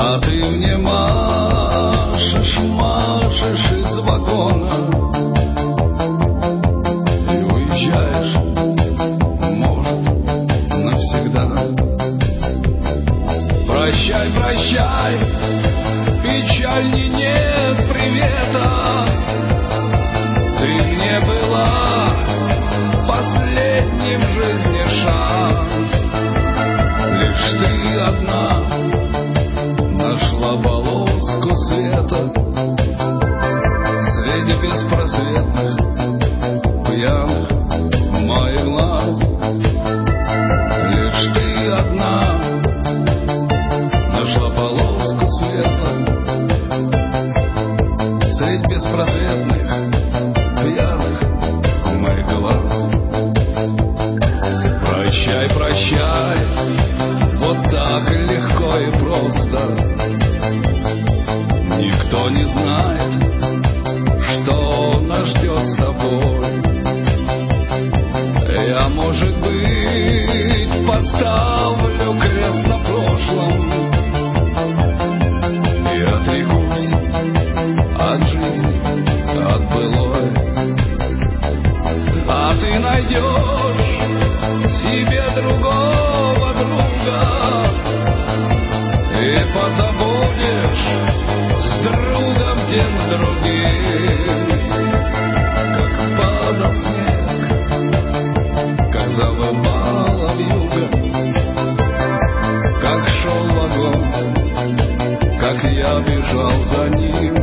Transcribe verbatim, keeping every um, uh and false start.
А ты мне машешь, машешь из вагона и уезжаешь, может, навсегда. Прощай, прощай, печали нет привета. Ты мне была последний в жизни шанс. Лишь ты одна нашла полоску света среди беспросветных пьяных моих глаз. Лишь ты одна нашла полоску света среди беспросветных пьяных моих глаз. Прощай, прощай, вот так легко и просто. Никто не знает, что нас ждет с тобой. Я, может быть, поставлю крест на прошлом и отрекусь от жизни, от былой. А ты найдешь себе другого друга и позабудешь с другом тем другим. Как падал снег, как завывала вьюга, как шел вагон, как я бежал за ним.